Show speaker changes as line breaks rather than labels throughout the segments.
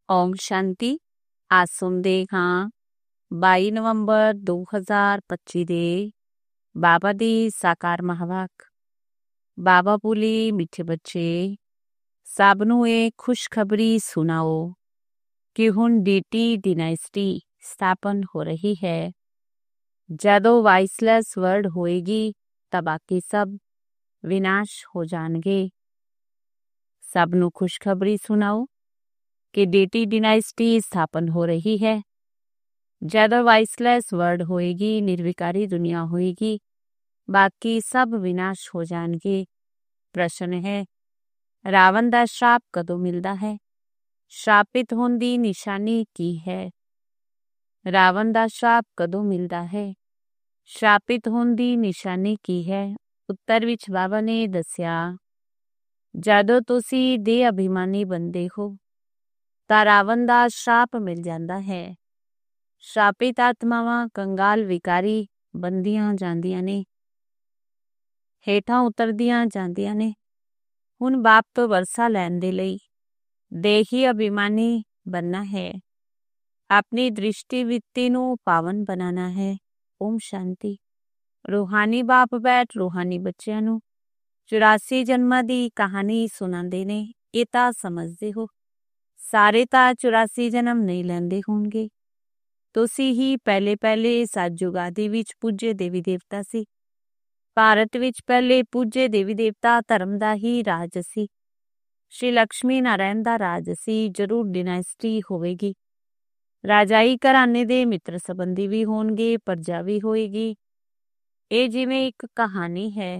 ਓਮ ਸ਼ਾਂਤੀ। ਅੱਜ ਸੁਣਦੇ ਹਾਂ 22 ਨਵੰਬਰ 2025 ਦੇ ਬਾਬਾ ਦੀ ਸਾਕਾਰ ਮਹਾਵਾਕ। ਬਾਬਾ ਬੋਲੇ, ਮਿੱਠੇ ਬੱਚੇ, ਸਭ ਨੂੰ ਇਹ ਖੁਸ਼ਖਬਰੀ ਸੁਣਾਓ ਕਿ ਹੁਣ ਡੀਟੀ ਡਿਨਾਇਸਟੀ ਸਥਾਪਨ ਹੋ ਰਹੀ ਹੈ। ਜਦੋਂ ਵਾਇਸਲੈਸ ਵਰਡ ਹੋਏਗੀ ਤਾਂ ਬਾਕੀ ਸਭ ਵਿਨਾਸ਼ ਹੋ ਜਾਣਗੇ। ਸਭ ਨੂੰ ਖੁਸ਼ਖਬਰੀ ਸੁਣਾਓ ਕਿ ਡੀਟੀ ਡਿਨਾਇਸਟੀ ਸਥਾਪਨ ਹੋ ਰਹੀ ਹੈ। ਜਦੋਂ ਵਾਇਸਲੈਸ ਵਰਡ ਹੋਏਗੀ, ਨਿਰਵਿਕਾਰੀ ਦੁਨੀਆ ਹੋਏਗੀ, ਬਾਕੀ ਸਭ ਵਿਨਾਸ਼ ਹੋ ਜਾਣਗੇ। ਪ੍ਰਸ਼ਨ ਹੈ, ਰਾਵਣ ਦਾ ਸ਼ਰਾਪ ਕਦੋਂ ਮਿਲਦਾ ਹੈ? ਸ਼ਰਾਪਿਤ ਹੋਣ ਦੀ ਨਿਸ਼ਾਨੀ ਕੀ ਹੈ? ਰਾਵਣ ਦਾ ਸ਼ਰਾਪ ਕਦੋਂ ਮਿਲਦਾ ਹੈ? ਸ਼ਰਾਪਿਤ ਹੋਣ ਦੀ ਨਿਸ਼ਾਨੀ ਕੀ ਹੈ? ਉੱਤਰ ਵਿੱਚ ਬਾਬਾ ਨੇ ਦੱਸਿਆ, ਜਦੋਂ ਤੁਸੀਂ ਦੇਹ ਅਭਿਮਾਨੀ ਬਣਦੇ ਹੋ ਤਾਂ ਰਾਵਣ ਦਾ ਸ਼ਰਾਪ ਮਿਲ ਜਾਂਦਾ ਹੈ। ਸ਼ਰਾਪਿਤ ਆਤਮਾਵਾਂ ਕੰਗਾਲ ਵਿਕਾਰੀ ਬਣਦੀਆਂ ਜਾਂਦੀਆਂ ਨੇ, ਹੇਠਾਂ ਉਤਰਦੀਆਂ ਜਾਂਦੀਆਂ ਨੇ। ਹੁਣ ਬਾਪ ਤੋਂ ਵਰਸਾ ਲੈਣ ਦੇ ਲਈ ਦੇਹੀ ਅਭਿਮਾਨੀ ਬਣਨਾ ਹੈ। ਆਪਣੀ ਦ੍ਰਿਸ਼ਟੀ ਵਿੱਤੀ ਨੂੰ ਪਾਵਨ ਬਣਾਉਣਾ ਹੈ। ਓਮ ਸ਼ਾਂਤੀ। ਰੂਹਾਨੀ ਬਾਪ ਬੈਠ ਰੂਹਾਨੀ ਬੱਚਿਆਂ ਨੂੰ 84 ਜਨਮਾਂ ਦੀ ਕਹਾਣੀ ਸੁਣਾਉਂਦੇ ਨੇ। ਇਹ ਤਾਂ ਸਮਝਦੇ ਹੋ, ਸਾਰੇ ਤਾਂ 84 ਜਨਮ ਨਹੀਂ ਲੈਂਦੇ ਹੋਣਗੇ। ਤੁਸੀਂ ਹੀ ਪਹਿਲੇ ਸਤਿਯੁਗ ਆਦਿ ਵਿੱਚ ਪੂਜੇ ਦੇਵੀ ਦੇਵਤਾ ਸੀ। ਭਾਰਤ ਵਿੱਚ ਪਹਿਲੇ ਪੂਜੇ ਦੇਵੀ ਦੇਵਤਾ ਧਰਮ ਦਾ ਹੀ ਰਾਜ ਸੀ। ਸ਼੍ਰੀ ਲਕਸ਼ਮੀ ਨਾਰਾਇਣ ਦਾ ਰਾਜ ਸੀ। ਜ਼ਰੂਰ ਡਿਨਾਇਸਟੀ ਹੋਵੇਗੀ। ਰਾਜਾਈ ਘਰਾਣੇ ਦੇ ਮਿੱਤਰ ਸੰਬੰਧੀ ਵੀ ਹੋਣਗੇ, ਪ੍ਰਜਾ ਵੀ ਹੋਏਗੀ। ਇਹ ਜਿਵੇਂ ਇੱਕ ਕਹਾਣੀ ਹੈ।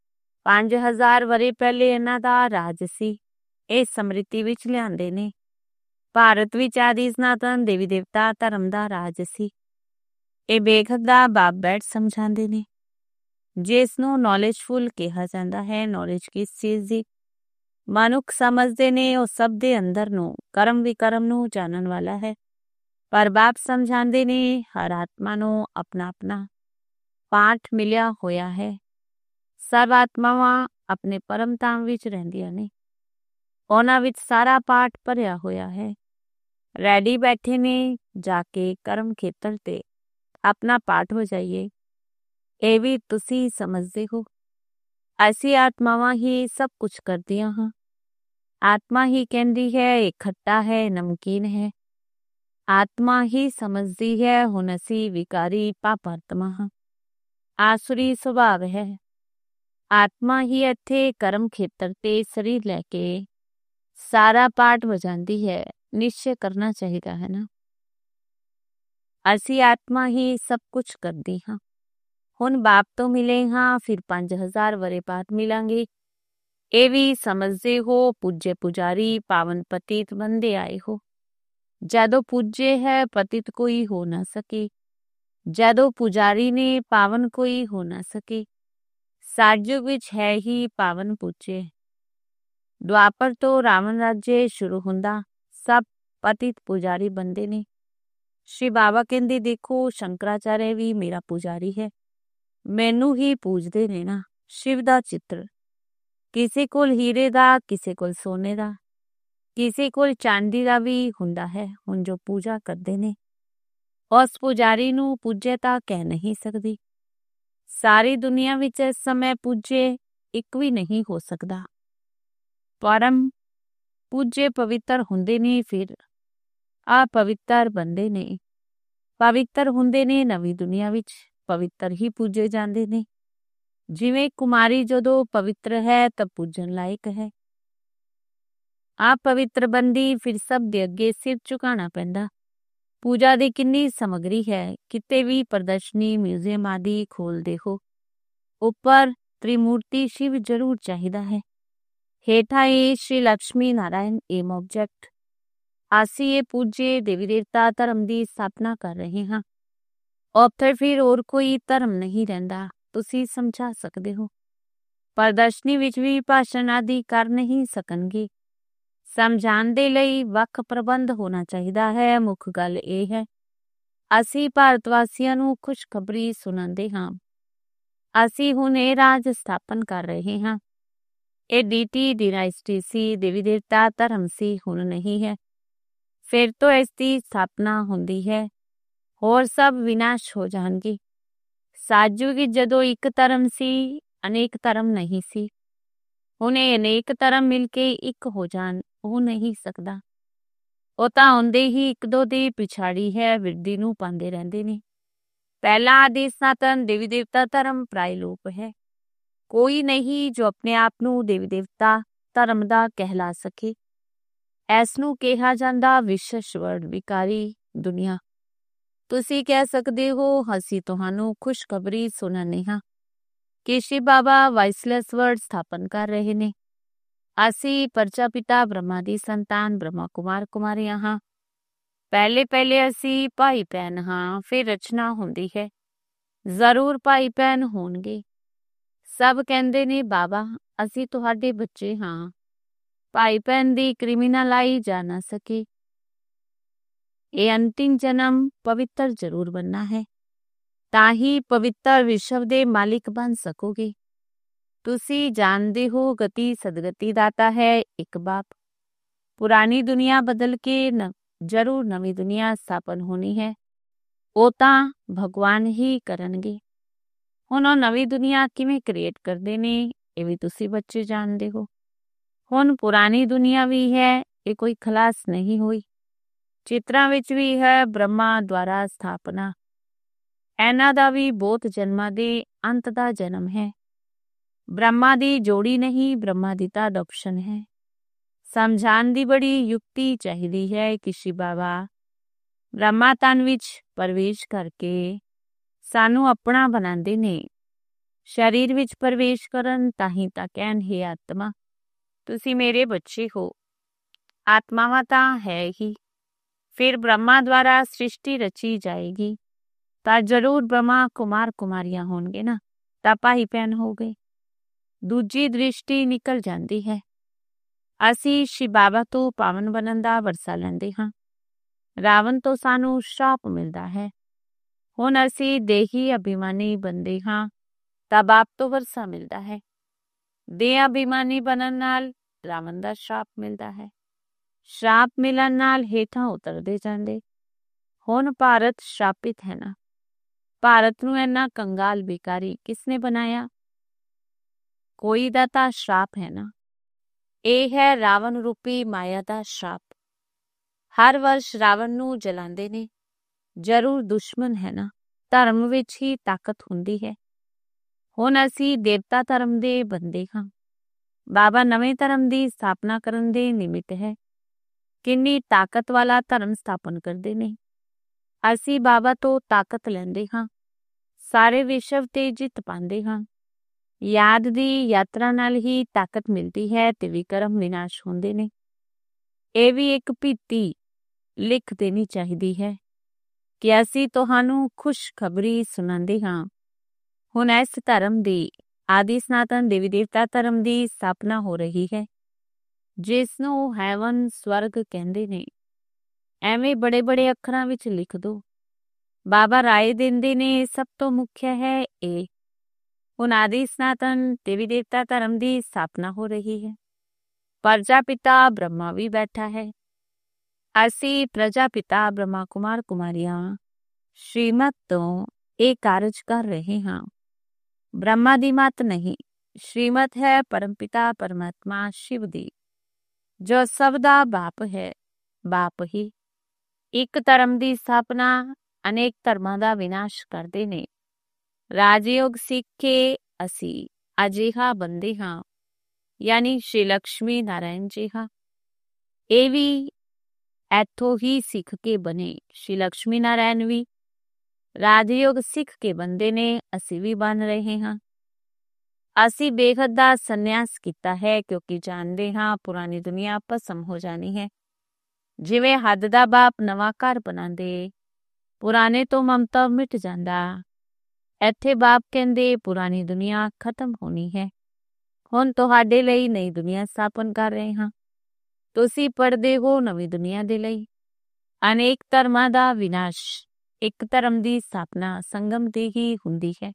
5000 ਵਰ੍ਹੇ ਪਹਿਲੇ ਇਹਨਾਂ ਦਾ ਰਾਜ ਸੀ। ਇਹ ਸਮ੍ਰਿਤੀ ਵਿੱਚ ਲਿਆਂਦੇ ਨੇ। ਭਾਰਤ ਵਿੱਚ ਆਦਿ ਸਨਾਤਨ ਦੇਵੀ ਦੇਵਤਾ ਧਰਮ ਦਾ ਰਾਜ ਸੀ। ਇਹ ਬੇਖਤ ਦਾ ਬਾਪ ਬੈਠ ਸਮਝਾਉਂਦੇ ਨੇ, ਜਿਸ ਨੂੰ ਨੌਲੇਜਫੁਲ ਕਿਹਾ ਜਾਂਦਾ ਹੈ। ਨੌਲੇਜ ਕਿਸ ਚੀਜ਼ ਦੀ? ਮਨੁੱਖ ਸਮਝਦੇ ਨੇ ਉਹ ਸਭ ਦੇ ਅੰਦਰ ਨੂੰ, ਕਰਮ ਵਿਕਰਮ ਨੂੰ ਜਾਣਨ ਵਾਲਾ ਹੈ। ਪਰ ਬਾਪ ਸਮਝਾਉਂਦੇ ਨੇ ਹਰ ਆਤਮਾ ਨੂੰ ਆਪਣਾ ਆਪਣਾ ਪਾਠ ਮਿਲਿਆ ਹੋਇਆ ਹੈ। ਸਭ ਆਤਮਾਵਾਂ ਆਪਣੇ ਪਰਮ ਧਾਮ ਵਿੱਚ ਰਹਿੰਦੀਆਂ ਨੇ। ਉਹਨਾਂ ਵਿੱਚ ਸਾਰਾ ਪਾਠ ਭਰਿਆ ਹੋਇਆ ਹੈ। ਰੈਡੀ ਬੈਠੇ ਨੇ, ਜਾ ਕੇ ਕਰਮ ਖੇਤਰ ਤੇ ਆਪਣਾ ਪਾਠ ਹੋ ਜਾਈਏ। ਇਹ ਵੀ ਤੁਸੀਂ ਸਮਝਦੇ ਹੋ। ਅਸੀਂ ਆਤਮਾਵਾਂ ਹੀ ਸਭ ਕੁਝ ਕਰਦੀਆਂ ਹਾਂ। ਆਤਮਾ ਹੀ ਕਹਿੰਦੀ ਹੈ ਇਹ ਖੱਟਾ ਹੈ, ਨਮਕੀਨ ਹੈ। ਆਤਮਾ ਹੀ ਸਮਝਦੀ ਹੈ। ਹੁਣ ਅਸੀਂ ਵਿਕਾਰੀ ਪਾਪਾਤਮਾ ਹਾਂ। ਆਸੁਰੀ ਸੁਭਾਵ ਹੈ। ਆਤਮਾ ਹੀ ਇੱਥੇ ਕਰਮ ਖੇਤਰ ਤੇ ਸਰੀਰ ਲੈ ਕੇ ਸਾਰਾ ਪਾਠ ਵਜਾਉਂਦੀ ਹੈ। ਨਿਸ਼ਚੈ ਕਰਨਾ ਚਾਹੀਦਾ ਹੈ ਨਾ। ਅਸੀਂ ਆਤਮਾ ਹੀ ਸਭ ਕੁਝ ਕਰਦੀ ਹਾਂ। ਹੁਣ ਬਾਪ ਤੋਂ ਮਿਲੇ ਹਾਂ, ਫਿਰ 5000 ਵਰ੍ਹੇ ਬਾਅਦ ਮਿਲਾਂਗੇ। ਇਹ ਵੀ ਸਮਝਦੇ ਹੋ ਪੂਜੇ ਪੁਜਾਰੀ ਪਾਵਨ ਪਤਿਤ ਬੰਦੇ ਆਏ ਹੋ। ਜਦੋਂ ਪੂਜੇ ਹੈ ਪਤਿਤ ਕੋਈ ਹੋ ਨਾ ਸਕੇ। ਜਦੋਂ ਪੁਜਾਰੀ ਨੇ ਪਾਵਨ ਕੋਈ ਹੋ ਨਾ ਸਕੇ। ਸਤਿਯੁਗ ਵਿੱਚ ਹੈ ਹੀ ਪਾਵਨ ਪੂਜੇ। ਦੁਆਪਰ ਤੋਂ ਰਾਵਣ ਰਾਜੇ ਸ਼ੁਰੂ ਹੁੰਦਾ, ਸਭ ਪਤਿਤ ਪੁਜਾਰੀ ਬੰਦੇ ਨੇ। ਸ਼੍ਰੀ ਬਾਬਾ ਕਹਿੰਦੇ, ਦੇਖੋ ਸ਼ੰਕਰਾਚਾਰਿਆ ਵੀ ਮੇਰਾ ਪੁਜਾਰੀ ਹੈ। ਮੈਨੂੰ ਹੀ ਪੂਜਦੇ ਨੇ ਨਾ। ਸ਼ਿਵ ਦਾ ਚਿੱਤਰ ਕਿਸੇ ਕੋਲ ਹੀਰੇ ਦਾ, ਕਿਸੇ ਕੋਲ ਸੋਨੇ ਦਾ, ਕਿਸੇ ਕੋਲ ਚਾਂਦੀ ਦਾ ਵੀ ਹੁੰਦਾ ਹੈ। ਹੁਣ ਜੋ ਪੂਜਾ ਕਰਦੇ ਨੇ ਉਸ ਪੁਜਾਰੀ ਨੂੰ ਪੂਜੇ ਤਾਂ ਕਹਿ ਨਹੀਂ ਸਕਦੀ। ਸਾਰੀ ਦੁਨੀਆ ਵਿੱਚ ਇਸ ਸਮੇਂ ਪੂਜੇ ਇੱਕ ਵੀ ਨਹੀਂ ਹੋ ਸਕਦਾ। ਪਰਮ ਪੂਜੇ ਪਵਿੱਤਰ ਹੁੰਦੇ ਨੇ, ਫਿਰ ਅਪਵਿੱਤਰ ਬਣਦੇ ਨੇ। ਪਵਿੱਤਰ ਹੁੰਦੇ ਨੇ ਨਵੀਂ ਦੁਨੀਆ ਵਿੱਚ, ਪਵਿੱਤਰ ਹੀ ਪੂਜੇ ਜਾਂਦੇ ਨੇ। ਜਿਵੇਂ ਕੁਮਾਰੀ ਜਦੋਂ ਪਵਿੱਤਰ ਹੈ ਤਾਂ ਪੂਜਣ ਲਾਇਕ ਹੈ। ਅਪਵਿੱਤਰ ਬੰਦੀ ਫਿਰ ਸਭ ਦੇ ਅੱਗੇ ਸਿਰ ਝੁਕਾਉਣਾ ਪੈਂਦਾ। ਪੂਜਾ ਦੀ ਕਿੰਨੀ ਸਮੱਗਰੀ ਹੈ। ਕਿਤੇ ਵੀ ਪ੍ਰਦਰਸ਼ਨੀ ਮਿਊਜ਼ੀਅਮ ਆਦਿ ਖੋਲਦੇ ਹੋ, ਉੱਪਰ ਤ੍ਰਿਮੂਰਤੀ ਸ਼ਿਵ ਜ਼ਰੂਰ ਚਾਹੀਦਾ ਹੈ। ਹੇਠਾਂ ਇਹ ਸ਼੍ਰੀ ਲਕਸ਼ਮੀ ਨਾਰਾਇਣ ਏਮ ਆਬਜੈਕਟ। ਅਸੀਂ ਇਹ ਪੂਜੇ ਦੇਵੀ ਦੇਵਤਾ ਧਰਮ ਦੀ ਸਥਾਪਨਾ ਕਰ ਰਹੇ ਹਾਂ। ਉੱਥੇ ਫਿਰ ਹੋਰ ਕੋਈ ਧਰਮ ਨਹੀਂ ਰਹਿੰਦਾ। ਤੁਸੀਂ ਸਮਝਾ ਸਕਦੇ ਹੋ। ਪ੍ਰਦਰਸ਼ਨੀ ਵਿੱਚ ਵੀ ਭਾਸ਼ਣ ਆਦਿ ਕਰ ਨਹੀਂ ਸਕਣਗੇ। ਸਮਝਾਉਣ ਦੇ ਲਈ ਵੱਖ ਪ੍ਰਬੰਧ ਹੋਣਾ ਚਾਹੀਦਾ ਹੈ। ਮੁੱਖ ਗੱਲ ਇਹ ਹੈ, ਅਸੀਂ ਭਾਰਤ ਵਾਸੀਆਂ ਨੂੰ ਖੁਸ਼ਖਬਰੀ ਸੁਣਾਉਂਦੇ ਹਾਂ। ਅਸੀਂ ਹੁਣ ਇਹ ਰਾਜ ਸਥਾਪਨ ਕਰ ਰਹੇ ਹਾਂ। ਇਹ ਡੀਟੀ ਡਿਨਾਇਸਟੀ ਸੀ, ਦੇਵੀ ਦੇਵਤਾ ਧਰਮ ਸੀ, ਹੁਣ ਨਹੀਂ ਹੈ। ਫਿਰ ਤੋਂ ਇਸ ਦੀ ਸਥਾਪਨਾ ਹੁੰਦੀ ਹੈ, ਹੋਰ ਸਭ ਵਿਨਾਸ਼ ਹੋ ਜਾਣਗੇ। ਸਾਜੂਗੀ ਜਦੋਂ ਇੱਕ ਧਰਮ ਸੀ, ਅਨੇਕ ਧਰਮ ਨਹੀਂ ਸੀ। ਹੁਣ ਇਹ ਅਨੇਕ ਧਰਮ ਮਿਲ ਕੇ ਇੱਕ ਹੋ ਜਾਣ, ਉਹ ਨਹੀਂ ਸਕਦਾ। ਉਹ ਤਾਂ ਆਉਂਦੇ ਹੀ ਇੱਕ ਦੋ ਦੀ ਪਿਛਾੜੀ ਹੈ, ਵਿਰਦੀ ਨੂੰ ਪਾਉਂਦੇ ਰਹਿੰਦੇ ਨੇ। ਪਹਿਲਾ ਆਦਿ ਸਨਾਤਨ ਦੇਵੀ ਦੇਵਤਾ ਧਰਮ ਪਰਾਏ ਲੋਪ ਹੈ। ਕੋਈ ਨਹੀਂ ਜੋ ਆਪਣੇ ਆਪ ਨੂੰ ਦੇਵੀ ਦੇਵਤਾ ਧਰਮ ਦਾ ਕਹਿਲਾ ਸਕੇ। ਇਸ ਨੂੰ ਕਿਹਾ ਜਾਂਦਾ ਵਿਸ਼ਵ ਵਿਕਾਰੀ ਦੁਨੀਆ। ਤੁਸੀਂ ਕਹਿ ਸਕਦੇ ਹੋ ਅਸੀਂ ਤੁਹਾਨੂੰ ਖੁਸ਼ਖਬਰੀ ਸੁਣਾਉਂਦੇ ਹਾਂ ਕਿ ਸ਼ਿਵ ਬਾਬਾ ਵਾਇਸਲੈਸ ਵਰਡ ਸਥਾਪਨ ਕਰ ਰਹੇ ਨੇ। ਅਸੀਂ ਪ੍ਰਜਾਪਿਤਾ ਬ੍ਰਹਮਾ ਦੀ ਸੰਤਾਨ ਬ੍ਰਹਮਾ ਕੁਮਾਰ ਕੁਮਾਰੀਆਂ ਹਾਂ। ਪਹਿਲੇ ਅਸੀਂ ਭਾਈ ਭੈਣ ਹਾਂ, ਫਿਰ ਰਚਨਾ ਹੁੰਦੀ ਹੈ। ਜ਼ਰੂਰ ਭਾਈ ਭੈਣ ਹੋਣਗੇ। ਸਭ ਕਹਿੰਦੇ ਨੇ ਬਾਬਾ ਅਸੀਂ ਤੁਹਾਡੇ ਬੱਚੇ ਹਾਂ। ਭਾਈ ਭੈਣ ਦੀ ਕ੍ਰਿਮੀਨਲ ਜਾ ਨਾ ਸਕੇ। ਇਹ ਅੰਤਿਮ ਜਨਮ ਪਵਿੱਤਰ ਜ਼ਰੂਰ ਬਣਨਾ ਹੈ, ਤਾਂ ਹੀ ਪਵਿੱਤਰ ਵਿਸ਼ਵ ਦੇ ਮਾਲਿਕ ਬਣ ਸਕੋਗੇ। ਤੁਸੀਂ ਜਾਣਦੇ ਹੋ ਗਤੀ ਸਦਗਤੀ ਦਾਤਾ ਹੈ ਇੱਕ ਬਾਪ। ਪੁਰਾਣੀ ਦੁਨੀਆ ਬਦਲ ਕੇ ਜ਼ਰੂਰ ਨਵੀਂ ਦੁਨੀਆ ਸਥਾਪਨ ਹੋਣੀ ਹੈ। ਉਹ ਤਾਂ ਭਗਵਾਨ ਹੀ ਕਰਨਗੇ। ਹੁਣ ਉਹ ਨਵੀਂ ਦੁਨੀਆ ਕਿਵੇਂ ਕ੍ਰੀਏਟ ਕਰਦੇ ਨੇ ਇਹ ਵੀ ਤੁਸੀਂ ਬੱਚੇ ਜਾਣਦੇ ਹੋ। ਹੁਣ ਪੁਰਾਣੀ ਦੁਨੀਆ ਵੀ ਹੈ, ਇਹ ਕੋਈ ਖਲਾਸ ਨਹੀਂ ਹੋਈ। ਚਿੱਤਰਾਂ ਵਿੱਚ ਵੀ ਹੈ ਬ੍ਰਹਮਾ ਦੁਆਰਾ ਸਥਾਪਨਾ। ਇਹਨਾਂ ਦਾ ਵੀ ਬਹੁਤ ਜਨਮਾਂ ਦੇ ਅੰਤ ਦਾ ਜਨਮ ਹੈ। ਬ੍ਰਹਮਾ ਦੀ ਜੋੜੀ ਨਹੀਂ, ਬ੍ਰਹਮਾ ਦੀ ਤਾਂ ਅਡਾਪਸ਼ਨ ਹੈ। ਸਮਝਾਉਣ ਦੀ ਬੜੀ ਯੁਕਤੀ ਚਾਹੀਦੀ ਹੈ ਕਿ ਸ਼ਿਵ ਬਾਬਾ ਬ੍ਰਹਮਾ ਤਨ ਵਿੱਚ ਪ੍ਰਵੇਸ਼ ਕਰਕੇ ਸਾਨੂੰ ਆਪਣਾ ਬਣਾਉਂਦੇ ਨੇ। ਸਰੀਰ ਵਿੱਚ ਪ੍ਰਵੇਸ਼ ਕਰਨ ਤਾਂ ਹੀ ਤਾਂ ਕਹਿਣ ਹੈ ਆਤਮਾ ਤੁਸੀਂ ਮੇਰੇ ਬੱਚੇ ਹੋ। ਆਤਮਾਵਾਂ ਤਾਂ ਹੈ ਹੀ। ਫਿਰ ਬ੍ਰਹਮਾ ਦੁਆਰਾ ਸ੍ਰਿਸ਼ਟੀ ਰਚੀ ਜਾਏਗੀ ਤਾਂ ਜ਼ਰੂਰ ਬ੍ਰਹਮਾ ਕੁਮਾਰ ਕੁਮਾਰੀਆਂ ਹੋਣਗੇ ਨਾ, ਤਾਂ ਭਾਈ ਭੈਣ ਹੋ ਗਏ। ਦੂਜੀ ਦ੍ਰਿਸ਼ਟੀ ਨਿਕਲ ਜਾਂਦੀ ਹੈ। ਅਸੀਂ ਸ਼ਿਵ ਬਾਬਾ ਤੋਂ ਪਾਵਨ ਬਣਨ ਦਾ ਵਰਸਾ ਲੈਂਦੇ ਹਾਂ। ਰਾਵਣ ਤੋਂ ਸਾਨੂੰ ਸ਼ਰਾਪ ਮਿਲਦਾ ਹੈ। ਹੁਣ ਅਸੀਂ ਦੇਹੀ ਅਭਿਮਾਨੀ ਬਣਦੇ ਹਾਂ ਤਾਂ ਬਾਪ ਤੋਂ ਵਰਸਾ ਮਿਲਦਾ ਹੈ। ਦੇਹ ਅਭਿਮਾਨੀ ਬਣਨ ਨਾਲ ਰਾਵਣ ਦਾ ਸ਼ਰਾਪ ਮਿਲਦਾ ਹੈ। ਸ਼ਰਾਪ ਮਿਲਣ ਨਾਲ ਹੇਠਾਂ ਉਤਰਦੇ ਜਾਂਦੇ। ਹੁਣ ਭਾਰਤ ਸ਼ਰਾਪਿਤ ਹੈ ਨਾ। ਭਾਰਤ ਨੂੰ ਇੰਨਾ ਕੰਗਾਲ ਬੇਕਾਰੀ ਕਿਸਨੇ ਬਣਾਇਆ? ਕੋਈ ਦਾ ਤਾਂ ਸ਼ਰਾਪ ਹੈ ਨਾ। ਇਹ ਹੈ ਰਾਵਣ ਰੂਪੀ ਮਾਇਆ ਦਾ ਸ਼ਰਾਪ। ਹਰ ਵਰਸ਼ ਰਾਵਣ ਨੂੰ ਜਲਾਉਂਦੇ ਨੇ। ਜ਼ਰੂਰ ਦੁਸ਼ਮਣ ਹੈ ਨਾ। ਧਰਮ ਵਿੱਚ ਹੀ ਤਾਕਤ ਹੁੰਦੀ ਹੈ। ਹੁਣ ਅਸੀਂ ਦੇਵਤਾ ਧਰਮ ਦੇ ਬੰਦੇ ਹਾਂ। ਬਾਬਾ ਨਵੇਂ ਧਰਮ ਦੀ ਸਥਾਪਨਾ ਕਰਨ ਦੇ ਨਿਮਿਤ ਹੈ। ਕਿੰਨੀ ਤਾਕਤ ਵਾਲਾ ਧਰਮ ਸਥਾਪਨ ਕਰਦੇ ਨੇ। ਅਸੀਂ ਬਾਬਾ ਤੋਂ ਤਾਕਤ ਲੈਂਦੇ ਹਾਂ। ਸਾਰੇ ਵਿਸ਼ਵ ਤੇ ਜਿੱਤ ਪਾਉਂਦੇ ਹਾਂ। ਯਾਦ ਦੀ ਯਾਤਰਾ ਨਾਲ ਹੀ ਤਾਕਤ ਮਿਲਦੀ ਹੈ ਤੇ ਵਿਕਰਮ ਵਿਨਾਸ਼ ਹੁੰਦੇ ਨੇ। ਇਹ ਵੀ ਇੱਕ ਭੀਤੀ ਲਿਖ ਦੇਣੀ ਚਾਹੀਦੀ ਹੈ ਕਿ ਅਸੀਂ ਤੁਹਾਨੂੰ ਖੁਸ਼ਖਬਰੀ ਸੁਣਾਉਂਦੇ ਹਾਂ। ਹੁਣ ਇਸ ਧਰਮ ਦੀ ਆਦਿ ਸਨਾਤਨ ਦੇਵੀ ਦੇਵਤਾ ਧਰਮ ਦੀ ਸਥਾਪਨਾ ਹੋ ਰਹੀ ਹੈ, ਜਿਸ ਨੂੰ ਹੈਵਨ ਸਵਰਗ ਕਹਿੰਦੇ ਨੇ। ਐਵੇਂ ਬੜੇ ਬੜੇ ਅੱਖਰਾਂ ਵਿੱਚ ਲਿਖ ਦੋ। ਬਾਬਾ ਰਾਏ ਦਿੰਦੇ ਨੇ ਸਭ ਤੋਂ ਮੁੱਖ ਹੈ ਇਹ। ਹੁਣ ਆਦਿ ਸਨਾਤਨ ਦੇਵੀ ਦੇਵਤਾ ਧਰਮ ਦੀ ਸਥਾਪਨਾ ਹੋ ਰਹੀ ਹੈ। ਪ੍ਰਜਾਪਿਤਾ ਬ੍ਰਹਮਾ ਵੀ ਬੈਠਾ ਹੈ। ਅਸੀਂ ਪ੍ਰਜਾਪਿਤਾ ਬ੍ਰਹਮਾ ਕੁਮਾਰ ਕੁਮਾਰੀਆਂ ਸ਼੍ਰੀਮਤ ਤੋਂ ਇਹ ਕਾਰਜ ਕਰ ਰਹੇ ਹਾਂ। ਬ੍ਰਹਮਾ ਦੀ ਮਤ ਨਹੀਂ, ਸ਼੍ਰੀਮਤ ਹੈ ਪਰਮਪਿਤਾ ਪਰਮਾਤਮਾ ਸ਼ਿਵ ਦੀ, ਜੋ ਸਭ ਦਾ ਬਾਪ ਹੈ। ਬਾਪ ਹੀ ਇੱਕ ਧਰਮ ਦੀ ਸਥਾਪਨਾ ਅਨੇਕ ਧਰਮਾਂ ਦਾ ਵਿਨਾਸ਼ ਕਰਦੇ ਨੇ। ਰਾਜਯੋਗ ਸਿੱਖ ਕੇ ਅਸੀਂ ਅਜਿਹਾ ਬੰਦੇ ਹਾਂ, ਯਾਨੀ ਸ਼੍ਰੀ ਲక్ష్ਮੀ ਨਾਰਾਇਣ ਜੀ ਹਾਂ। ਇਹ ਵੀ ਇੱਥੋਂ ਹੀ ਸਿੱਖ ਕੇ ਬਣੇ। ਸ਼੍ਰੀ ਲక్ష్ਮੀ ਨਾਰਾਇਣ ਵੀ ਰਾਜਯੋਗ ਸਿੱਖ ਕੇ ਬੰਦੇ ਨੇ, ਅਸੀਂ ਵੀ ਬਣ ਰਹੇ ਹਾਂ। ਅਸੀਂ ਬੇਹੱਦ ਦਾ ਸੰਨਿਆਸ ਕੀਤਾ ਹੈ ਕਿਉਂਕਿ ਜਾਣਦੇ ਹਾਂ ਪੁਰਾਣੀ ਦੁਨੀਆ ਭਸਮ ਹੋ ਜਾਣੀ ਹੈ। ਜਿਵੇਂ ਹੱਦ ਦਾ ਬਾਪ ਨਵਾਂ ਘਰ ਬਣਾਉਂਦੇ, ਪੁਰਾਣੇ ਤੋਂ ਮਮਤਾ ਮਿਟ ਜਾਂਦਾ। ਇੱਥੇ ਬਾਪ ਕਹਿੰਦੇ ਪੁਰਾਣੀ ਦੁਨੀਆ ਖਤਮ ਹੋਣੀ ਹੈ। ਹੁਣ ਤੁਹਾਡੇ ਲਈ ਨਈ ਦੁਨੀਆ ਸਥਾਪਨ ਕਰ ਰਹੇ ਹਾਂ। ਤੁਸੀਂ ਪੜ੍ਹਦੇ ਹੋ ਨਵੀਂ ਦੁਨੀਆ ਦੇ ਲਈ। ਅਨੇਕ ਧਰਮਾਂ ਦਾ ਵਿਨਾਸ਼, ਇੱਕ ਧਰਮ ਦੀ ਸਥਾਪਨਾ ਸੰਗਮ ਤੇ ਹੀ ਹੁੰਦੀ ਹੈ।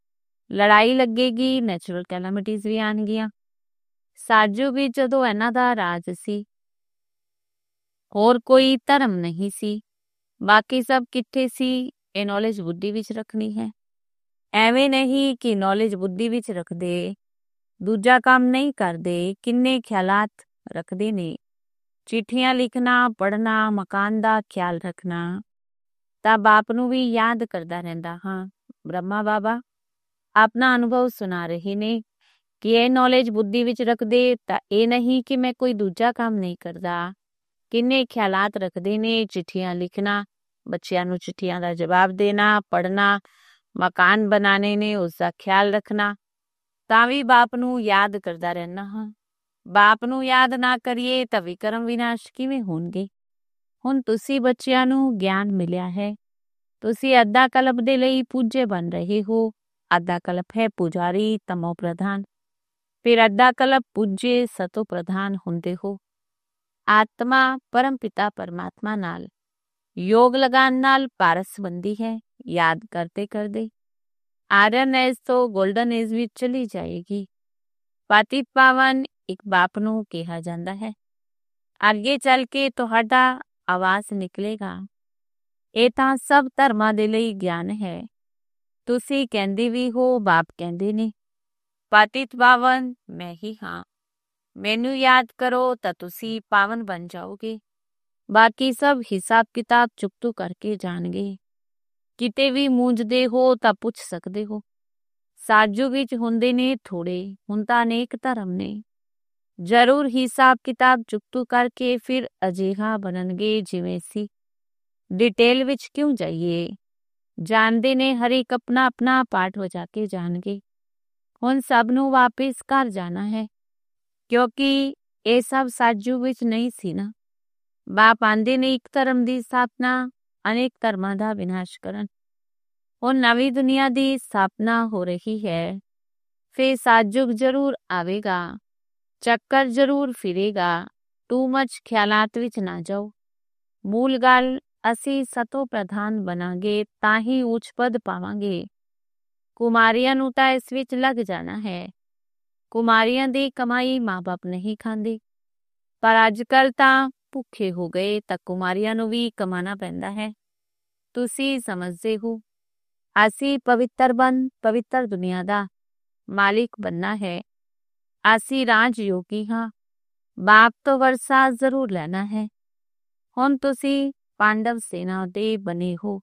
ਲੜਾਈ ਲੱਗੇਗੀ, ਨੈਚੁਰਲ ਕੈਲਾਮਿਟੀਜ਼ ਵੀ ਆਉਣਗੀਆਂ। ਸਾਜੂ ਵੀ ਜਦੋਂ ਇਹਨਾਂ ਦਾ ਰਾਜ ਸੀ, ਹੋਰ ਕੋਈ ਧਰਮ ਨਹੀਂ ਸੀ। ਬਾਕੀ ਸਭ ਕਿੱਥੇ ਸੀ? ਇਹ ਨੌਲੇਜ ਬੁੱਧੀ ਵਿੱਚ ਰੱਖਣੀ ਹੈ। ਐਵੇਂ ਨਹੀਂ ਕਿ ਨੌਲੇਜ ਬੁੱਧੀ ਵਿੱਚ ਰੱਖਦੇ, ਦੂਜਾ ਕੰਮ ਨਹੀਂ ਕਰਦੇ। ਕਿੰਨੇ ਖਿਆਲਾਤ ਰੱਖਦੇ ਨੇ। ਚਿੱਠੀਆਂ ਲਿਖਣਾ, ਪੜ੍ਹਨਾ, ਮਕਾਨ ਦਾ ਖਿਆਲ ਰੱਖਣਾ। ਤਾਂ ਬਾਪ ਨੂੰ ਵੀ ਯਾਦ ਕਰਦਾ ਰਹਿੰਦਾ ਹਾਂ। ਬ੍ਰਹਮਾ ਬਾਬਾ ਆਪਣਾ ਅਨੁਭਵ ਸੁਣਾ ਰਹੇ ਨੇ ਕਿ ਇਹ ਨੌਲੇਜ ਬੁੱਧੀ ਵਿੱਚ ਰੱਖਦੇ ਤਾਂ ਇਹ ਨਹੀਂ ਕਿ ਮੈਂ ਕੋਈ ਦੂਜਾ ਕੰਮ ਨਹੀਂ ਕਰਦਾ। ਕਿੰਨੇ ਖਿਆਲਾਤ ਰੱਖਦੇ ਨੇ। ਚਿੱਠੀਆਂ ਲਿਖਣਾ, ਬੱਚਿਆਂ ਨੂੰ ਚਿੱਠੀਆਂ ਦਾ ਜਵਾਬ ਦੇਣਾ, ਪੜ੍ਹਨਾ, ਮਕਾਨ ਬਣਾਉਣੇ ਨੇ, ਉਸਦਾ ਖਿਆਲ ਰੱਖਣਾ। ਤਾਂ ਵੀ ਬਾਪ ਨੂੰ ਯਾਦ ਕਰਦਾ ਰਹਿਣਾ ਹਾਂ। ਬਾਪ ਨੂੰ ਯਾਦ ਨਾ ਕਰੀਏ ਤਾਂ ਵਿਕਰਮ ਵਿਨਾਸ਼ ਕਿਵੇਂ ਹੋਣਗੇ? ਹੁਣ ਤੁਸੀਂ ਬੱਚਿਆਂ ਨੂੰ ਗਿਆਨ ਮਿਲਿਆ ਹੈ। ਤੁਸੀਂ ਅੱਧਾ ਕਲਪ ਦੇ ਲਈ ਪੂਜੇ ਬਣ ਰਹੇ ਹੋ। ਅੱਧਾ ਕਲਪ ਹੈ ਪੁਜਾਰੀ ਤਮੋ ਪ੍ਰਧਾਨ, ਫਿਰ ਅੱਧਾ ਕਲਪ ਪੂਜੇ ਸਤੋ ਪ੍ਰਧਾਨ ਹੁੰਦੇ ਹੋ। ਆਤਮਾ ਪਰਮ ਪਿਤਾ ਪਰਮਾਤਮਾ ਨਾਲ ਯੋਗ ਲਗਾਉਣ ਨਾਲ ਪਾਰਸ ਬਣਦੀ ਹੈ। ਯਾਦ ਕਰਦੇ ਕਰਦੇ ਆਇਰਨ ਏਜ ਤੋਂ ਗੋਲਡਨ ਏਜ ਵਿੱਚ ਚਲੀ ਜਾਏਗੀ। ਪਤਿਤ ਪਾਵਨ ਇੱਕ ਬਾਪ ਨੂੰ ਕਿਹਾ ਜਾਂਦਾ ਹੈ। ਅੱਗੇ ਚੱਲ ਕੇ ਤੁਹਾਡਾ ਆਵਾਜ਼ ਨਿਕਲੇਗਾ। ਇਹ ਤਾਂ ਸਭ ਧਰਮਾਂ ਦੇ ਲਈ ਗਿਆਨ ਹੈ। ਤੁਸੀਂ ਕਹਿੰਦੇ ਵੀ ਹੋ, ਬਾਪ ਕਹਿੰਦੇ ਨੇ ਪਤਿਤ ਪਾਵਨ ਮੈਂ ਹੀ ਹਾਂ। ਮੈਨੂੰ ਯਾਦ ਕਰੋ ਤਾਂ ਤੁਸੀਂ ਪਾਵਨ ਬਣ ਜਾਓਗੇ। ਬਾਕੀ ਸਭ ਹਿਸਾਬ ਕਿਤਾਬ ਚੁਕਤੂ ਕਰਕੇ ਜਾਣਗੇ। ਕਿਤੇ ਵੀ ਮੂੰਝਦੇ ਹੋ ਤਾਂ ਪੁੱਛ ਸਕਦੇ ਹੋ। ਸਾਜੂ ਵਿੱਚ ਹੁੰਦੇ ਨੇ ਥੋੜੇ, ਹੁਣ ਤਾਂ ਅਨੇਕ ਧਰਮ ਨੇ। ਜ਼ਰੂਰ ਹਿਸਾਬ ਕਿਤਾਬ ਚੁਕਤੂ ਕਰਕੇ ਫਿਰ ਅਜਿਹਾ ਬਣਨਗੇ ਜਿਵੇਂ ਸੀ। ਡਿਟੇਲ ਵਿੱਚ ਕਿਉਂ ਜਾਈਏ? ਜਾਣਦੇ ਨੇ ਹਰ ਇੱਕ ਆਪਣਾ ਆਪਣਾ ਪਾਠ ਵਜਾ ਕੇ ਜਾਣਗੇ। ਹੁਣ ਸਭ ਨੂੰ ਵਾਪਿਸ ਘਰ ਜਾਣਾ ਹੈ, ਕਿਉਂਕਿ ਇਹ ਸਭ ਸਾਜੂ ਵਿੱਚ ਨਹੀਂ ਸੀ ਨਾ। ਬਾਪ ਆਂਦੇ ਨੇ ਇੱਕ ਧਰਮ ਦੀ ਸਥਾਪਨਾ, ਅਨੇਕ ਧਰਮਾਂ ਦਾ ਵਿਨਾਸ਼ ਕਰਨ। ਹੁਣ ਨਵੀਂ ਦੁਨੀਆ ਦੀ ਸਥਾਪਨਾ ਹੋ ਰਹੀ ਹੈ। ਫਿਰ ਸਾਜੁਗ ਜ਼ਰੂਰ ਆਵੇਗਾ, ਚੱਕਰ ਜ਼ਰੂਰ ਫਿਰੇਗਾ। ਟੂ ਮਚ ਖਿਆਲਾਤ ਵਿੱਚ ਨਾ ਜਾਓ। ਮੂਲ ਗੱਲ ਅਸੀਂ ਸਤੋ ਪ੍ਰਧਾਨ ਬਣਾਂਗੇ ਤਾਂ ਹੀ ਉੱਚ ਪਦ ਪਾਵਾਂਗੇ। ਕੁਮਾਰੀਆਂ ਨੂੰ ਤਾਂ ਇਸ ਵਿੱਚ ਲੱਗ ਜਾਣਾ ਹੈ। ਕੁਮਾਰੀਆਂ ਦੀ ਕਮਾਈ ਮਾਂ ਬਾਪ ਨਹੀਂ ਖਾਂਦੇ, ਪਰ ਅੱਜ ਕੱਲ੍ਹ ਤਾਂ ਭੁੱਖੇ ਹੋ ਗਏ ਤਾਂ ਕੁਮਾਰੀਆਂ ਨੂੰ ਵੀ ਕਮਾਣਾ ਪੈਂਦਾ ਹੈ। ਤੁਸੀਂ ਸਮਝਦੇ ਹੋ। ਅਸੀਂ ਪਵਿੱਤਰ ਦੁਨੀਆ ਦਾ ਮਾਲਿਕ ਬਣਨਾ ਹੈ। ਅਸੀਂ ਰਾਜ ਯੋਗੀ ਹਾਂ। ਬਾਪ ਤੋਂ ਵਰਸਾ ਜ਼ਰੂਰ ਲੈਣਾ ਹੈ। ਹੁਣ ਤੁਸੀਂ ਪਾਂਡਵ ਸੈਨਾ ਦੇ ਬਣੇ ਹੋ।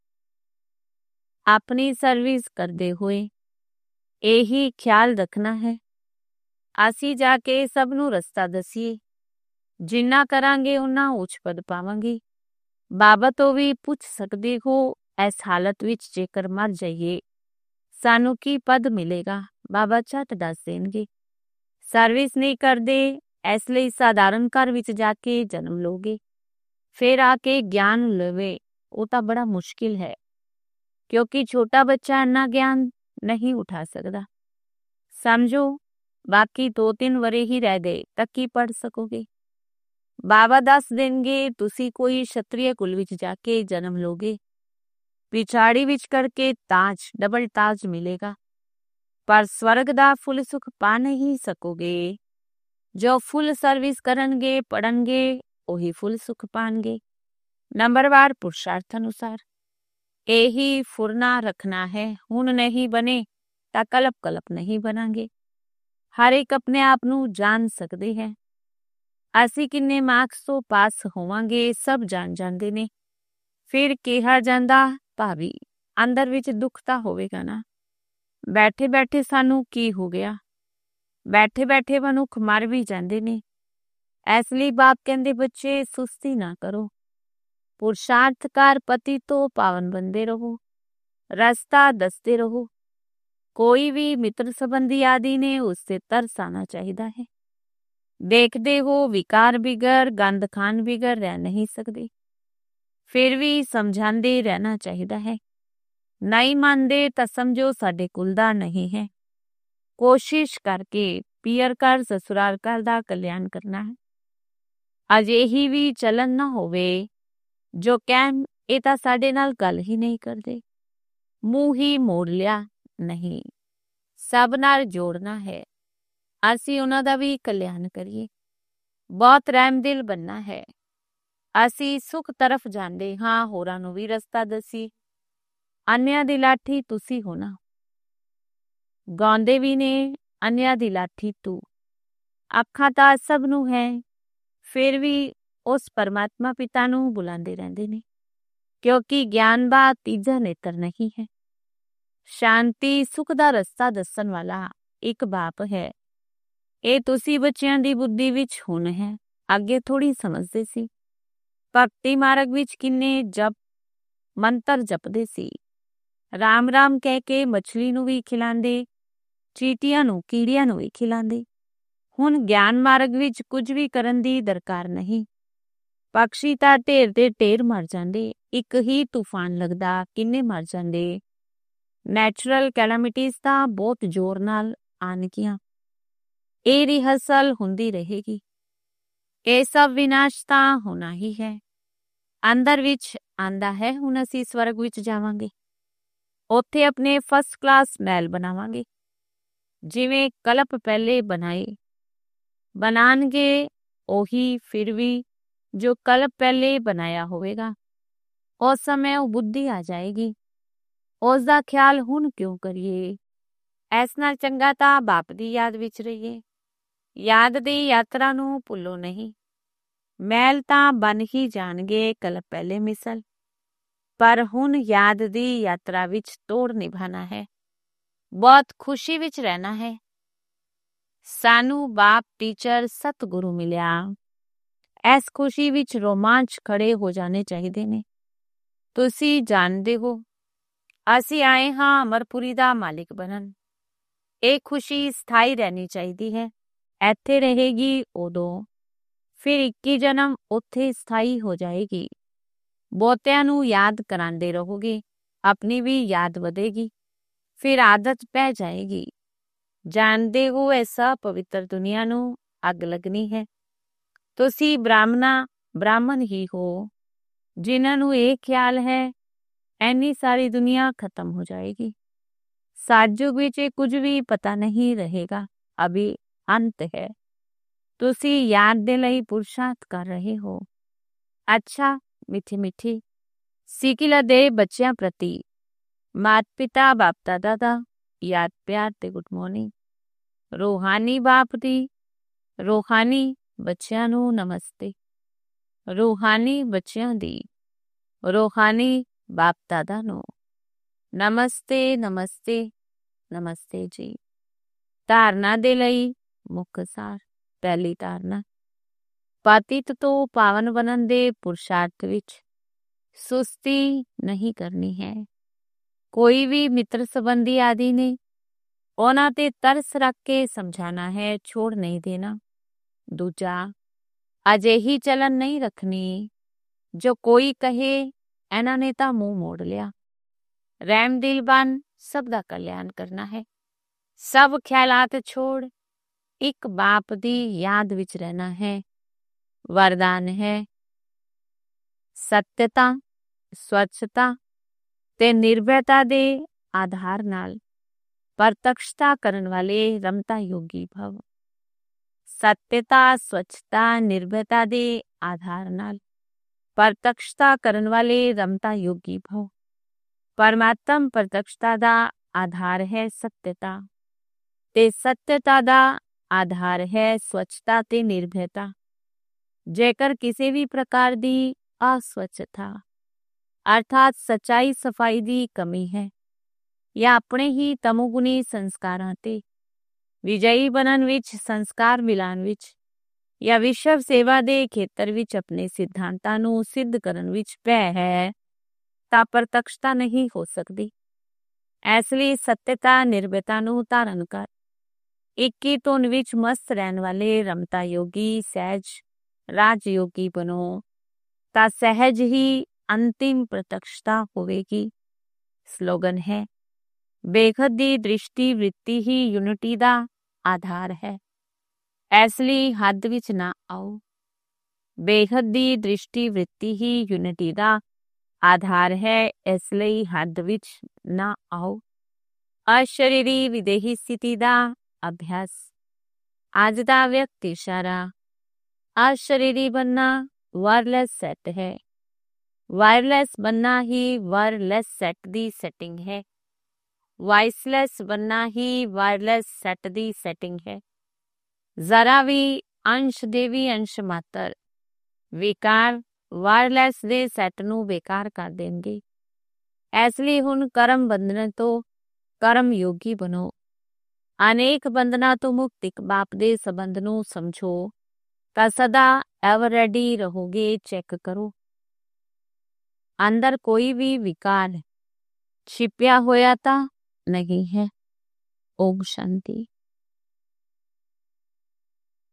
ਆਪਣੀ ਸਰਵਿਸ ਕਰਦੇ ਹੋਏ ਇਹੀ ਖਿਆਲ ਰੱਖਣਾ ਹੈ। ਅਸੀਂ ਜਾ ਕੇ ਸਭ ਨੂੰ ਰਸਤਾ ਦੱਸੀਏ। ਜਿੰਨਾ ਕਰਾਂਗੇ ਓਨਾ ਉੱਚ ਪਦ ਪਾਵਾਂਗੇ। ਬਾਬਾ ਤੋਂ ਵੀ ਪੁੱਛ ਸਕਦੇ ਹੋ, ਇਸ ਹਾਲਤ ਵਿੱਚ ਜੇਕਰ ਮਰ ਜਾਈਏ ਸਾਨੂੰ ਕੀ ਪਦ ਮਿਲੇਗਾ? ਬਾਬਾ ਝੱਟ ਦੱਸ ਦੇਣਗੇ। ਸਰਵਿਸ ਨਹੀਂ ਕਰਦੇ, ਇਸ ਲਈ ਸਾਧਾਰਨ ਘਰ ਵਿੱਚ ਜਾ ਕੇ ਜਨਮ ਲੋਗੇ। ਫਿਰ ਆ ਕੇ ਗਿਆਨ ਲਵੇ, ਉਹ ਤਾਂ ਬੜਾ ਮੁਸ਼ਕਿਲ ਹੈ, ਕਿਉਂਕਿ ਛੋਟਾ ਬੱਚਾ ਇੰਨਾ ਗਿਆਨ ਨਹੀਂ ਉਠਾ ਸਕਦਾ। ਸਮਝੋ, ਬਾਕੀ 2-3 ਵਰੇ ਹੀ ਰਹਿ ਗਏ ਤਾਂ ਕੀ ਪੜ੍ਹ ਸਕੋਗੇ? ਬਾਬਾ ਦੱਸ ਦੇਣਗੇ ਤੁਸੀਂ ਕੋਈ ਛਤਰੀਏ ਕੁਲ ਵਿੱਚ ਜਾ ਕੇ ਜਨਮ ਲੋਗੇ। ਪਿਛਾੜੀ ਵਿੱਚ ਕਰਕੇ ਤਾਜ, ਡਬਲ ਤਾਜ ਮਿਲੇਗਾ, ਪਰ ਸਵਰਗ ਦਾ ਫੁੱਲ ਸੁਖ ਪਾ ਨਹੀਂ ਸਕੋਗੇ। ਜੋ ਫੁੱਲ ਸਰਵਿਸ ਕਰਨਗੇ, ਪੜਨਗੇ, ਉਹੀ ਫੁੱਲ ਸੁਖ ਪਾਣਗੇ। ਨੰਬਰਵਾਰ ਪੁਰਸ਼ਾਰਥ ਅਨੁਸਾਰ ਇਹੀ ਫੁਰਨਾ ਰੱਖਣਾ ਹੈ। ਹੁਣ ਨਹੀਂ ਬਣੇ ਤਾਂ ਕਲਪ ਨਹੀਂ ਬਣਾਂਗੇ। ਹਰ ਇੱਕ ਆਪਣੇ ਆਪ ਨੂੰ ਜਾਣ ਸਕਦੇ ਹੈ। ਅਸੀਂ ਕਿੰਨੇ ਮਾਰਕਸ ਤੋਂ ਪਾਸ ਹੋਵਾਂਗੇ ਸਭ ਜਾਣ ਜਾਂਦੇ ਨੇ। ਫਿਰ ਕਿਹਾ ਜਾਂਦਾ ਭਾਵੀ ਅੰਦਰ ਵਿੱਚ ਦੁੱਖ ਤਾਂ ਹੋਵੇਗਾ ਨਾ। ਬੈਠੇ ਬੈਠੇ ਸਾਨੂੰ ਕੀ ਹੋ ਗਿਆ? ਬੈਠੇ ਬੈਠੇ ਮਨੁੱਖ ਮਰ ਵੀ ਜਾਂਦੇ ਨੇ। ਇਸ ਲਈ ਬਾਪ ਕਹਿੰਦੇ ਬੱਚੇ ਸੁਸਤੀ ਨਾ ਕਰੋ। ਪੁਰਸ਼ਾਰਥ ਕਰ ਪਤੀ ਤੋਂ ਪਾਵਨ ਬਣਦੇ ਰਹੋ। ਰਸਤਾ ਦੱਸਦੇ ਰਹੋ। ਕੋਈ ਵੀ ਮਿੱਤਰ ਸੰਬੰਧੀ ਆਦਿ ਨੇ ਉਸ ਤੇ ਤਰਸ ਆਣਾ ਚਾਹੀਦਾ ਹੈ। ਦੇਖਦੇ ਹੋ ਵਿਕਾਰ ਬਿਗਰ, ਗੰਦ ਖਾਨ ਬਿਗਰ ਰਹਿ ਨਹੀਂ ਸਕਦੇ। ਫਿਰ ਵੀ ਸਮਝਾਉਂਦੇ ਰਹਿਣਾ ਚਾਹੀਦਾ ਹੈ। ਨਹੀਂ ਮੰਨਦੇ ਤਾਂ ਸਮਝੋ ਸਾਡੇ ਕੁਲ ਦਾ ਨਹੀਂ ਹੈ। ਕੋਸ਼ਿਸ਼ ਕਰਕੇ ਪੀਅਰ ਘਰ ਸਸੁਰਾਲ ਘਰ ਦਾ ਕਲਿਆਣ ਕਰਨਾ ਹੈ। ਅਜਿਹੀ ਵੀ ਚਲਨ ਨਾ ਹੋਵੇ ਜੋ ਕਹਿਣ ਇਹ ਤਾਂ ਸਾਡੇ ਨਾਲ ਗੱਲ ਹੀ ਨਹੀਂ ਕਰਦੇ, ਮੂੰਹ ਹੀ ਮੋੜ ਲਿਆ। ਨਹੀਂ, ਸਭ ਨਾਲ ਜੋੜਨਾ ਹੈ। ਅਸੀਂ ਉਹਨਾਂ ਦਾ ਵੀ ਕਲਿਆਣ ਕਰੀਏ। ਬਹੁਤ ਰਹਿਮਦਿਲ ਬਣਨਾ ਹੈ। ਅਸੀਂ ਸੁਖ ਤਰਫ ਜਾਂਦੇ ਹਾਂ, ਹੋਰਾਂ ਨੂੰ ਵੀ ਰਸਤਾ ਦੱਸੀ। ਅੰਨਿਆਂ ਦੀ ਲਾਠੀ ਤੁਸੀਂ ਹੋ ਨਾ, ਗਾਉਂਦੇ ਵੀ ਨੇ ਅੰਨਿਆਂ ਦੀ ਲਾਠੀ ਤੂੰ। ਅੱਖਾਂ ਤਾਂ ਸਭ ਨੂੰ ਹੈ, ਫਿਰ ਵੀ ਉਸ ਪਰਮਾਤਮਾ ਪਿਤਾ ਨੂੰ ਬੁਲਾਉਂਦੇ ਰਹਿੰਦੇ ਨੇ, ਕਿਉਂਕਿ ਗਿਆਨ ਦਾ ਤੀਜਾ ਨੇਤਰ ਨਹੀਂ ਹੈ। ਸ਼ਾਂਤੀ ਸੁਖ ਦਾ ਰਸਤਾ ਦੱਸਣ ਵਾਲਾ ਇੱਕ ਬਾਪ ਹੈ। ਇਹ ਤੁਸੀਂ ਬੱਚਿਆਂ ਦੀ ਬੁੱਧੀ ਵਿੱਚ ਹੁਣ ਹੈ, ਅੱਗੇ ਥੋੜੀ ਸਮਝਦੇ ਸੀ। ਭਗਤੀ ਮਾਰਗ ਵਿੱਚ ਕਿੰਨੇ ਜਪ ਮੰਤਰ ਜਪਦੇ ਸੀ, ਰਾਮ ਰਾਮ ਕਹਿ ਕੇ ਮਛਲੀ ਨੂੰ ਵੀ ਖਿਲਾਉਂਦੇ, ਚੀਟੀਆਂ ਨੂੰ ਕੀੜਿਆਂ ਨੂੰ ਵੀ ਖਿਲਾਉਂਦੇ। ਹੁਣ ਗਿਆਨ ਮਾਰਗ ਵਿੱਚ ਕੁਝ ਵੀ ਕਰਨ ਦੀ ਦਰਕਾਰ ਨਹੀਂ। ਪਕਸ਼ੀ ਤਾਂ ਢੇਰ ਦੇ ਢੇਰ ਮਰ ਜਾਂਦੇ, ਇੱਕ ਹੀ ਤੂਫਾਨ ਲੱਗਦਾ ਕਿੰਨੇ ਮਰ ਜਾਂਦੇ। ਨੈਚੁਰਲ ਕੈਲਾਮਿਟੀਜ਼ ਤਾਂ ਬਹੁਤ ਜ਼ੋਰ ਨਾਲ ਆਣਗੀਆਂ। ਇਹ ਰਿਹਰਸਲ ਹੁੰਦੀ ਰਹੇਗੀ। ਇਹ ਸਭ ਵਿਨਾਸ਼ ਤਾਂ ਹੋਣਾ ਹੀ ਹੈ। ਅੰਦਰ ਵਿੱਚ ਆਂਦਾ ਹੈ, ਹੁਣ ਅਸੀਂ ਸਵਰਗ ਵਿੱਚ ਜਾਵਾਂਗੇ, ਉੱਥੇ ਆਪਣੇ ਫਸਟ ਕਲਾਸ ਮਹਿਲ ਬਣਾਵਾਂਗੇ, ਜਿਵੇਂ ਕਲਪ ਪਹਿਲੇ ਬਣਾਏ। ਬਣਾਉਣਗੇ ਉਹੀ ਫਿਰ ਵੀ ਜੋ ਕਲਪ ਪਹਿਲੇ ਬਣਾਇਆ ਹੋਵੇਗਾ। ਉਸ ਸਮੇਂ ਉਹ ਬੁੱਧੀ ਆ ਜਾਏਗੀ, ਉਸ ਦਾ ਖਿਆਲ ਹੁਣ ਕਿਉਂ ਕਰੀਏ। ਇਸ ਨਾਲ ਚੰਗਾ ਤਾਂ ਬਾਪ ਦੀ ਯਾਦ ਵਿੱਚ ਰਹੀਏ। ਯਾਦ ਦੀ ਯਾਤਰਾ ਨੂੰ ਭੁੱਲੋ ਨਹੀਂ। ਮਹਿਲ ਤਾਂ ਬਣ ਹੀ ਜਾਣਗੇ ਕਲਪ ਪਹਿਲੇ ਮਿਸਲ, ਪਰ ਹੁਣ ਯਾਦ ਦੀ ਯਾਤਰਾ ਵਿੱਚ ਤੋੜ ਨਿਭਾਣਾ ਹੈ, ਬਹੁਤ ਖੁਸ਼ੀ ਵਿੱਚ ਰਹਿਣਾ ਹੈ। ਸਾਨੂੰ ਬਾਪ ਟੀਚਰ ਸਤਿਗੁਰੂ ਮਿਲਿਆ, ਇਸ ਖੁਸ਼ੀ ਵਿੱਚ ਰੋਮਾਂਚ ਖੜੇ ਹੋ ਜਾਣੇ ਚਾਹੀਦੇ ਨੇ। ਤੁਸੀਂ ਜਾਣਦੇ ਹੋ ਅਸੀਂ ਆਏ ਹਾਂ ਅਮਰਪੁਰੀ ਦਾ ਮਾਲਿਕ ਬਣਨ। ਇਹ ਖੁਸ਼ੀ ਸਥਾਈ ਰਹਿਣੀ ਚਾਹੀਦੀ ਹੈ, ਇੱਥੇ ਰਹੇਗੀ ਉਦੋਂ, ਫਿਰ 21 ਜਨਮ ਉੱਥੇ ਸਥਾਈ ਹੋ ਜਾਏਗੀ। ਬਹੁਤਿਆਂ ਨੂੰ ਯਾਦ ਕਰਾਉਂਦੇ ਰਹੋਗੇ, ਆਪਣੀ ਵੀ ਯਾਦ ਵਧੇਗੀ, ਫਿਰ ਆਦਤ ਪੈ ਜਾਏਗੀ। ਜਾਣਦੇ ਹੋ ਐਸਾ ਪਵਿੱਤਰ ਦੁਨੀਆ ਨੂੰ ਅੱਗ ਲੱਗਣੀ ਹੈ। ਤੁਸੀਂ ਬ੍ਰਾਹਮਣ ਹੀ ਹੋ, ਜਿਨ੍ਹਾਂ ਨੂੰ ਇਹ ਖਿਆਲ ਹੈ ਐਨੀ ਸਾਰੀ ਦੁਨੀਆ ਖਤਮ ਹੋ ਜਾਏਗੀ। ਸਤਿਯੁਗ ਵਿੱਚ ਕੁਝ ਵੀ ਪਤਾ ਨਹੀਂ ਰਹੇਗਾ, ਅਭੀ ਅੰਤ ਹੈ। ਤੁਸੀਂ ਯਾਦ ਦੇ ਲਈ ਪੁਰਸ਼ਾਰਥ ਕਰ ਰਹੇ ਹੋ। ਅੱਛਾ ਮਿੱਠੀ ਮਿੱਠੀ ਸਿੱਕਿਲਾ ਦੇ ਬੱਚਿਆਂ ਪ੍ਰਤੀ ਮਾਤ ਪਿਤਾ ਬਾਪ ਦਾਦਾ ਦਾ ਯਾਦ ਪਿਆਰ ਤੇ ਗੁੱਡ ਮਾਰਨਿੰਗ। ਰੂਹਾਨੀ ਬਾਪ ਦੀ ਰੂਹਾਨੀ ਬੱਚਿਆਂ ਨੂੰ ਨਮਸਤੇ। ਰੂਹਾਨੀ ਬੱਚਿਆਂ ਦੀ ਰੂਹਾਨੀ ਬਾਪ ਦਾਦਾ ਨੂੰ ਨਮਸਤੇ ਨਮਸਤੇ ਨਮਸਤੇ ਜੀ। ਧਾਰਨਾ ਦੇ ਲਈ ਮੁੱਖ ਸਾਰ। ਪਹਿਲੀ ਧਾਰਨਾ, ਪਤਿਤ ਤੋਂ ਪਾਵਨ ਬਣਨ ਦੇ ਪੁਰਸ਼ਾਰਥ ਵਿੱਚ ਸੁਸਤੀ ਨਹੀਂ ਕਰਨੀ ਹੈ। ਕੋਈ ਵੀ ਮਿੱਤਰ ਸੰਬੰਧੀ ਆਦਿ ਨੇ, ਉਹਨਾਂ ਤੇ ਤਰਸ ਰੱਖ ਕੇ ਸਮਝਾਣਾ ਹੈ, ਛੋੜ ਨਹੀਂ ਦੇਣਾ। ਦੂਜਾ, ਅਜਿਹੀ ਚਲਨ ਨਹੀਂ ਰੱਖਣੀ ਜੋ ਕੋਈ ਕਹੇ ਇਹਨਾਂ ਨੇ ਤਾਂ ਮੂੰਹ ਮੋੜ ਲਿਆ। ਰਹਿਮ ਦਿਲ ਬਨ ਸਭ ਦਾ ਕਲਿਆਣ ਕਰਨਾ ਹੈ। ਸਭ ਖਿਆਲਾਤ ਛੋੜ ਇੱਕ ਬਾਪ ਦੀ ਯਾਦ ਵਿੱਚ ਰਹਿਣਾ ਹੈ। ਵਰਦਾਨ ਹੈ ਸੱਤਿਅਤਾ, ਸਵੱਛਤਾ ਤੇ ਨਿਰਭੈਤਾ ਦੇ ਆਧਾਰ ਨਾਲ ਪ੍ਰਤੱਖਤਾ ਕਰਨ ਵਾਲੇ ਰਮਤਾ ਯੋਗੀ ਭਵ। ਸੱਤਿਅਤਾ, ਸਵੱਛਤਾ, ਨਿਰਭੈਤਾ ਦੇ ਆਧਾਰ ਨਾਲ ਪ੍ਰਤੱਖਤਾ ਕਰਨ ਵਾਲੇ ਰਮਤਾ ਯੋਗੀ ਭਵ। ਪਰਮਾਤਮ ਪ੍ਰਤੱਖਤਾ ਦਾ ਆਧਾਰ ਹੈ ਸੱਤਿਅਤਾ, ਤੇ ਸੱਤਿਅਤਾ ਦਾ ਆਧਾਰ ਹੈ ਸਵੱਛਤਾ ਤੇ ਨਿਰਭੈਤਾ। ਜੇਕਰ ਕਿਸੇ ਵੀ ਪ੍ਰਕਾਰ ਦੀ ਅਸਵੱਛਤਾ ਅਰਥਾਤ ਸੱਚਾਈ ਸਫਾਈ ਦੀ ਕਮੀ ਹੈ, ਜਾਂ ਆਪਣੇ ਹੀ ਤਮੋਗੁਣੀ ਸੰਸਕਾਰਾਂ ਤੇ ਵਿਜয়ੀ ਬਣਨ ਵਿੱਚ, ਸੰਸਕਾਰ ਮਿਲਾਨ ਵਿੱਚ, ਜਾਂ ਵਿਸ਼ਵ ਸੇਵਾ ਦੇ ਖੇਤਰ ਵਿੱਚ ਆਪਣੇ ਸਿਧਾਂਤਾਂ ਨੂੰ ਸਿੱਧ ਕਰਨ ਵਿੱਚ ਭੈ ਹੈ, ਤਾਂ ਪ੍ਰਤੱਖਤਾ ਨਹੀਂ ਹੋ ਸਕਦੀ। ਇਸ ਲਈ ਸੱਤਿਅਤਾ ਨਿਰਭੈਤਾ ਨੂੰ ਧਾਰਨ ਕਰ ਇੱਕ ਹੀ ਧੁਨ ਵਿੱਚ ਮਸਤ ਰਹਿਣ ਵਾਲੇ ਰਮਤਾ ਯੋਗੀ ਸਹਿਜ ਰਾਜ ਯੋਗੀ ਬਣੋ, ਤਾਂ ਸਹਿਜ ਹੀ ਅੰਤਿਮ ਪ੍ਰਤੱਖਤਾ ਹੋਵੇਗੀ। ਸਲੋਗਨ ਹੈ ਬੇਖਦ ਦੀ ਦ੍ਰਿਸ਼ਟੀ ਵ੍ਰਿੱਤੀ ਹੀ ਯੂਨਿਟੀ ਦਾ ਆਧਾਰ ਹੈ, ਇਸ ਲਈ ਹੱਦ ਵਿੱਚ ਨਾ ਆਓ। ਬੇਖਦ ਦੀ ਦ੍ਰਿਸ਼ਟੀ ਵ੍ਰਿੱਤੀ ਹੀ ਯੂਨਿਟੀ ਦਾ ਆਧਾਰ ਹੈ, ਇਸ ਲਈ ਹੱਦ ਵਿੱਚ ਨਾ ਆਓ। ਅਸ਼ਰੀਰੀ ਵਿਦੇਹੀ ਸਥਿਤੀ ਦਾ ਅਭਿਆਸ। ਅੱਜ ਦਾ ਵਿਅਕਤੀ ਇਸ਼ਾਰਾ ਅਸ਼ਰੀਰੀ ਬਣਨਾ ਵਾਇਰਲੈਸ ਸੈੱਟ ਹੈ। ਵਾਇਰਲੈਸ बनना ही वायरलेस सेट ਦੀ ਸੈਟਿੰਗ ਹੈ। ਵਾਇਸਲੈਸ बनना ही ਵਾਇਰਲੈਸ ਸੈੱਟ ਦੀ ਸੈਟਿੰਗ ਹੈ। ਜ਼ਰਾ ਵੀ ਅੰਸ਼ ਦੇ ਵੀ ਅੰਸ਼ ਮਾਤਰ ਵਿਕਾਰ ਵਾਇਰਲੈਸ ਦੇ ਸੈੱਟ ਨੂੰ ਬੇਕਾਰ ਕਰ ਦੇਣਗੇ। ਇਸ ਲਈ ਹੁਣ ਕਰਮ ਬੰਧਨ ਤੋਂ ਕਰਮ ਯੋਗੀ ਬਣੋ। ਅਨੇਕ ਬੰਧਨਾਂ ਤੋਂ ਮੁਕਤ ਇੱਕ ਬਾਪ ਦੇ ਸੰਬੰਧ ਨੂੰ ਸਮਝੋ ਤਾਂ ਸਦਾ ਐਵਰ ਰੈਡੀ ਰਹੋਗੇ। ਚੈੱਕ ਕਰੋ ਅੰਦਰ ਕੋਈ ਵੀ ਵਿਕਾਰ ਛਿਪਿਆ ਹੋਇਆ ਤਾਂ ਨਹੀਂ ਹੈ। ਓਮ ਸ਼ਾਂਤੀ।